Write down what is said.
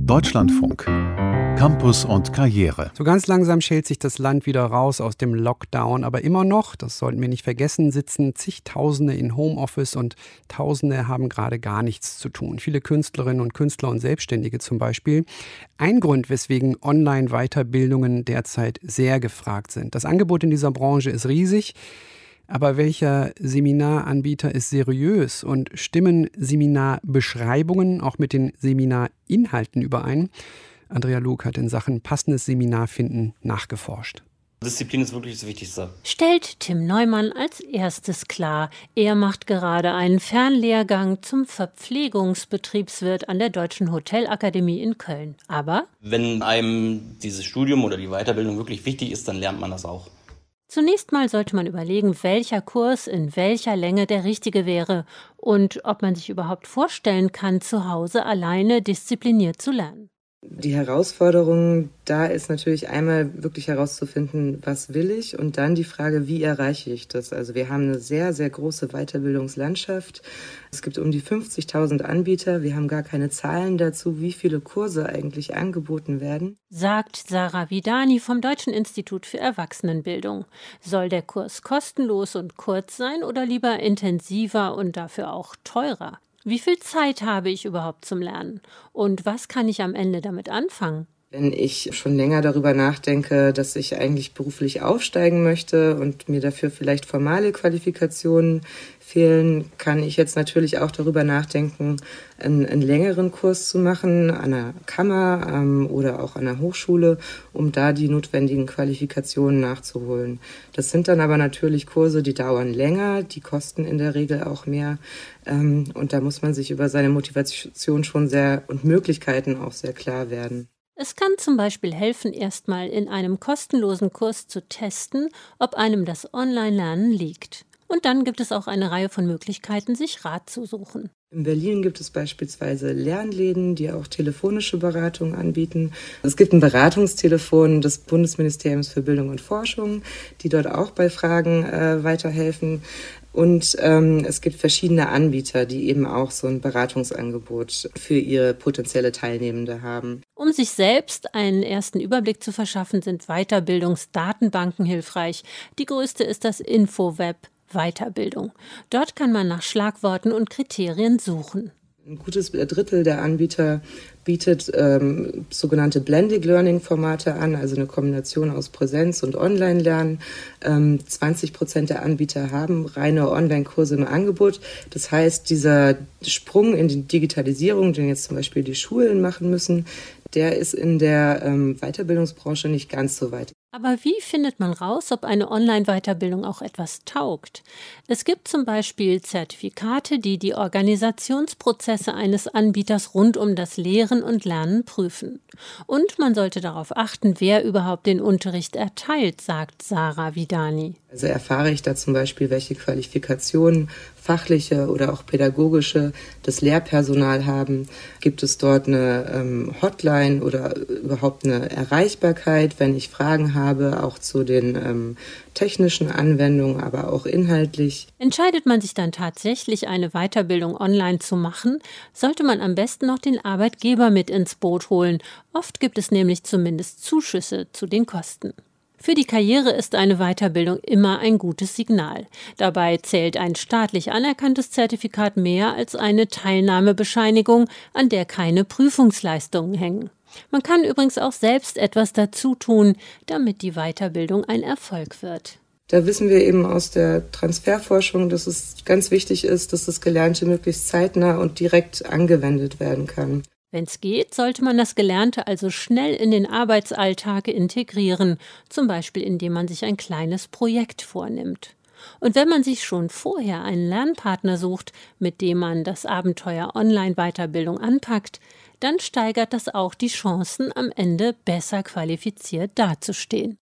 Deutschlandfunk. Campus und Karriere. So ganz langsam schält sich das Land wieder raus aus dem Lockdown. Aber immer noch, das sollten wir nicht vergessen, sitzen zigtausende in Homeoffice und Tausende haben gerade gar nichts zu tun. Viele Künstlerinnen und Künstler und Selbstständige zum Beispiel. Ein Grund, weswegen Online-Weiterbildungen derzeit sehr gefragt sind. Das Angebot in dieser Branche ist riesig. Aber welcher Seminaranbieter ist seriös und stimmen Seminarbeschreibungen auch mit den Seminarinhalten überein? Andrea Luke hat in Sachen passendes Seminar finden nachgeforscht. Disziplin ist wirklich das Wichtigste. Stellt Tim Neumann als erstes klar. Er macht gerade einen Fernlehrgang zum Verpflegungsbetriebswirt an der Deutschen Hotelakademie in Köln. Aber wenn einem dieses Studium oder die Weiterbildung wirklich wichtig ist, dann lernt man das auch. Zunächst mal sollte man überlegen, welcher Kurs in welcher Länge der richtige wäre und ob man sich überhaupt vorstellen kann, zu Hause alleine diszipliniert zu lernen. Die Herausforderung da ist natürlich einmal wirklich herauszufinden, was will ich, und dann die Frage, wie erreiche ich das? Also wir haben eine sehr, sehr große Weiterbildungslandschaft. Es gibt um die 50.000 Anbieter. Wir haben gar keine Zahlen dazu, wie viele Kurse eigentlich angeboten werden. Sagt Sarah Vidani vom Deutschen Institut für Erwachsenenbildung. Soll der Kurs kostenlos und kurz sein oder lieber intensiver und dafür auch teurer? Wie viel Zeit habe ich überhaupt zum Lernen? Und was kann ich am Ende damit anfangen? Wenn ich schon länger darüber nachdenke, dass ich eigentlich beruflich aufsteigen möchte und mir dafür vielleicht formale Qualifikationen fehlen, kann ich jetzt natürlich auch darüber nachdenken, einen längeren Kurs zu machen an einer Kammer oder auch an einer Hochschule, um da die notwendigen Qualifikationen nachzuholen. Das sind dann aber natürlich Kurse, die dauern länger, die kosten in der Regel auch mehr. Und da muss man sich über seine Motivation schon und Möglichkeiten auch sehr klar werden. Es kann zum Beispiel helfen, erstmal in einem kostenlosen Kurs zu testen, ob einem das Online-Lernen liegt. Und dann gibt es auch eine Reihe von Möglichkeiten, sich Rat zu suchen. In Berlin gibt es beispielsweise Lernläden, die auch telefonische Beratung anbieten. Es gibt ein Beratungstelefon des Bundesministeriums für Bildung und Forschung, die dort auch bei Fragen weiterhelfen. Und es gibt verschiedene Anbieter, die eben auch so ein Beratungsangebot für ihre potenzielle Teilnehmende haben. Um sich selbst einen ersten Überblick zu verschaffen, sind Weiterbildungsdatenbanken hilfreich. Die größte ist das Infoweb Weiterbildung. Dort kann man nach Schlagworten und Kriterien suchen. Ein gutes Drittel der Anbieter bietet sogenannte Blended Learning Formate an, also eine Kombination aus Präsenz- und Online-Lernen. 20% der Anbieter haben reine Online-Kurse im Angebot. Das heißt, dieser Sprung in die Digitalisierung, den jetzt zum Beispiel die Schulen machen müssen, der ist in der Weiterbildungsbranche nicht ganz so weit. Aber wie findet man raus, ob eine Online-Weiterbildung auch etwas taugt? Es gibt zum Beispiel Zertifikate, die die Organisationsprozesse eines Anbieters rund um das Lehren und Lernen prüfen. Und man sollte darauf achten, wer überhaupt den Unterricht erteilt, sagt Sarah Vidani. Also erfahre ich da zum Beispiel, welche Qualifikationen, fachliche oder auch pädagogische, das Lehrpersonal haben? Gibt es dort eine Hotline oder überhaupt eine Erreichbarkeit, wenn ich Fragen habe, auch zu den technischen Anwendungen, aber auch inhaltlich? Entscheidet man sich dann tatsächlich, eine Weiterbildung online zu machen, sollte man am besten noch den Arbeitgeber mit ins Boot holen. Oft gibt es nämlich zumindest Zuschüsse zu den Kosten. Für die Karriere ist eine Weiterbildung immer ein gutes Signal. Dabei zählt ein staatlich anerkanntes Zertifikat mehr als eine Teilnahmebescheinigung, an der keine Prüfungsleistungen hängen. Man kann übrigens auch selbst etwas dazu tun, damit die Weiterbildung ein Erfolg wird. Da wissen wir eben aus der Transferforschung, dass es ganz wichtig ist, dass das Gelernte möglichst zeitnah und direkt angewendet werden kann. Wenn es geht, sollte man das Gelernte also schnell in den Arbeitsalltag integrieren, zum Beispiel indem man sich ein kleines Projekt vornimmt. Und wenn man sich schon vorher einen Lernpartner sucht, mit dem man das Abenteuer Online-Weiterbildung anpackt, dann steigert das auch die Chancen, am Ende besser qualifiziert dazustehen.